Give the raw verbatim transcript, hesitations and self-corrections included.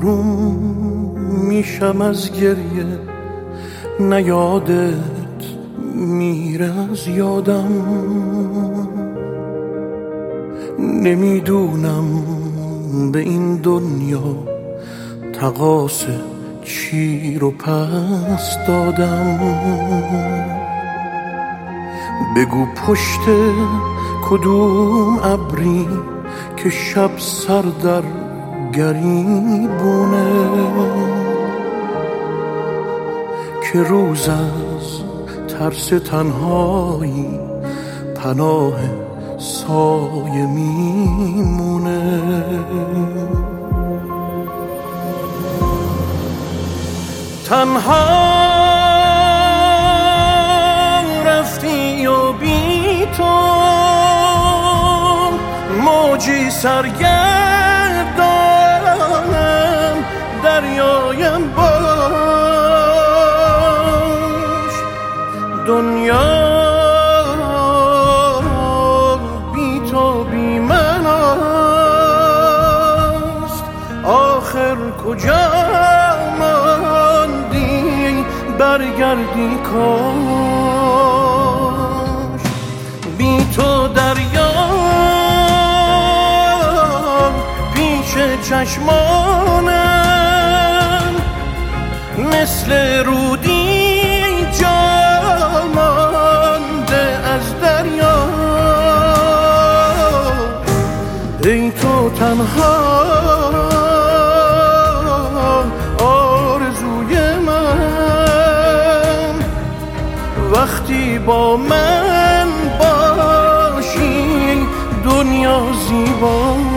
آروم میشم از گریه، نه یادت میره از یادم. نمیدونم به این دنیا تقاص چی رو پس دادم. بگو پشت کدوم ابری که شب سر در گریبونه، که روز از ترس تنهایی پناه سایه میمونه. تنها رفتی و بی تو موجی سرگردانم، دریایم باش. دنیا بی تو بی من است، آخر کجا ماندی برگردی کاش. بی تو دریا پیش چشمانم مثل رودی جا مانده از دریا. ای تو تنها آرزوی من، وقتی با من باشی دنیا زیبا.